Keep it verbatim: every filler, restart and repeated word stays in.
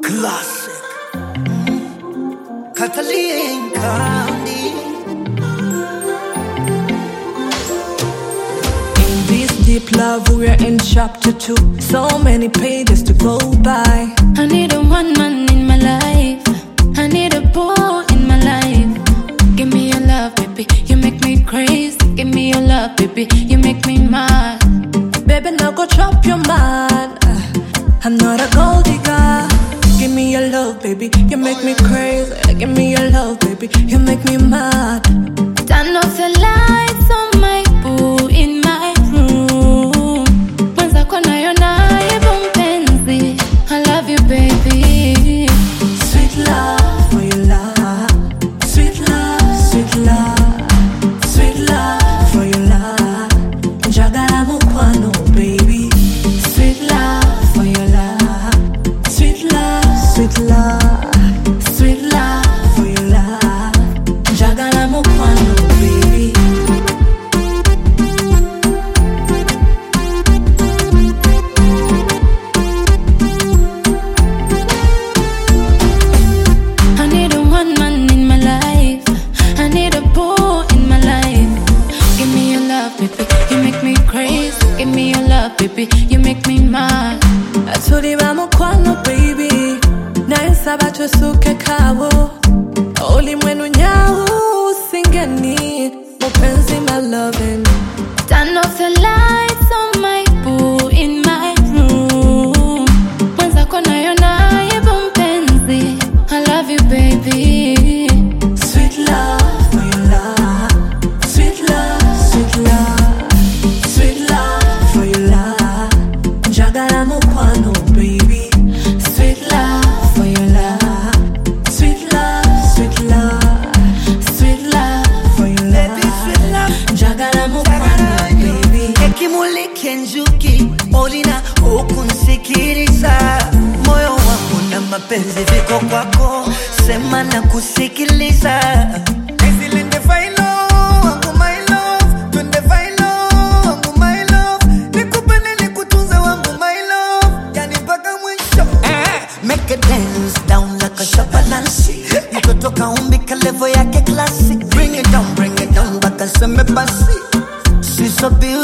Classic. Kathleen County. In this deep love, we're in chapter two. So many pages to go by. I need a one man in my life. I need a boy in my life. Give me your love, baby. You make me crazy. Give me your love, baby. You make me mad. Baby, now go chop your man. I'm not a gold digger. Give me your love, baby. You make me crazy. Give me your love, baby. You make me mad. Turn off the lights on my boo in my room. Mwanza kwa nayo naibu mpenzi. I love you, baby. Sweet love for your love. Sweet love, sweet love. Sweet love for your love. Njagala mukwano, baby. Sweet love for your love. Sweet love, sweet love. Sweet love for your love. Njagala mukwano, baby. I need a one man in my life. I need a boy in my life. Give me your love, baby. You make me crazy. Give me your love, baby. You make me mad. Atuli bamukwano, baby. Naisaba tusuke kawo. Oli mwenu nyawo singeni. Mupenzi my loving. Turn off the lights on my boo in my room. Mwanza kwa nayo naibu mpenzi. I love you, baby. Sweet love for your love. Sweet love, sweet love. Sweet love for your love. Njagala mukwano, baby. Sweet love for your love. Sweet love, sweet love. Sweet love for your love. Baby, sweet love. Njagala mukwano, baby. Ekimulike njuki olina okunsikiriza. Moyo wangu na mapenzi viko kwako, sema na kusikiliza. Ezilinde failo wangu my love, twende failo wangu my love, nikupende nikutunze wangu my love, yani mpaka mwisho. Make it dance down like a shabalansi. Nikotoka umbika level yake classic. Bring it down, bring it down, baka seme basi. She's so beautiful.